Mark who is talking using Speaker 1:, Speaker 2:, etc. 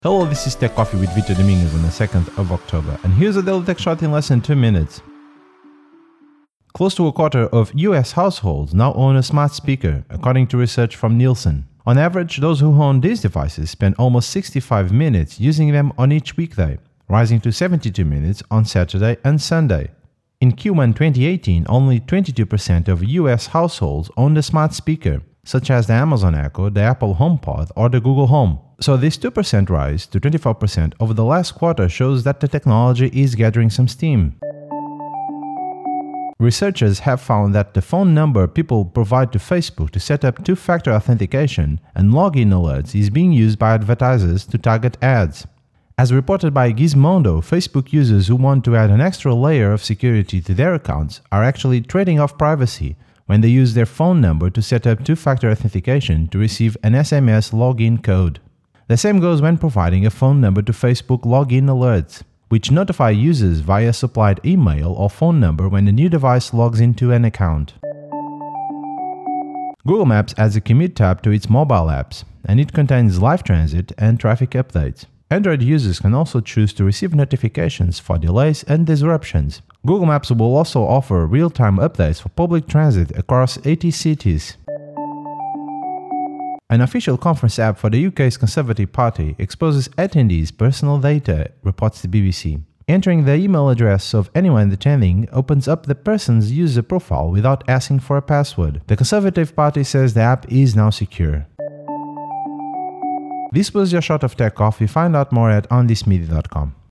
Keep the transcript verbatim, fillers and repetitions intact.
Speaker 1: Hello, this is Tech Coffee with Vitor Dominguez on the second of October, and here's a daily tech shot in less than two minutes. Close to a quarter of U S households now own a smart speaker, according to research from Nielsen. On average, those who own these devices spend almost sixty-five minutes using them on each weekday, rising to seventy-two minutes on Saturday and Sunday. In Q one twenty eighteen, only twenty-two percent of U S households owned a smart speaker, such as the Amazon Echo, the Apple HomePod, or the Google Home. So this two percent rise to twenty-four percent over the last quarter shows that the technology is gathering some steam. Researchers have found that the phone number people provide to Facebook to set up two-factor authentication and login alerts is being used by advertisers to target ads. As reported by Gizmodo, Facebook users who want to add an extra layer of security to their accounts are actually trading off privacy when they use their phone number to set up two-factor authentication to receive an S M S login code. The same goes when providing a phone number to Facebook login alerts, which notify users via supplied email or phone number when a new device logs into an account. Google Maps adds a commute tab to its mobile apps, and it contains live transit and traffic updates. Android users can also choose to receive notifications for delays and disruptions. Google Maps will also offer real-time updates for public transit across eighty cities. An official conference app for the U K's Conservative Party exposes attendees' personal data, reports the B B C. Entering the email address of anyone attending opens up the person's user profile without asking for a password. The Conservative Party says the app is now secure. This was your shot of Tech Coffee. Find out more at on this media dot com.